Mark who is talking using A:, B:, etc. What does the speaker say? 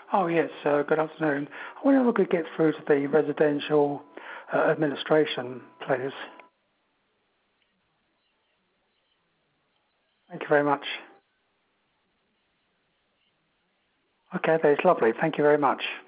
A: Oh, yes, good afternoon. I wonder if I could get through to the residential administration, please. Thank you very much. Okay, that's lovely. Thank you very much.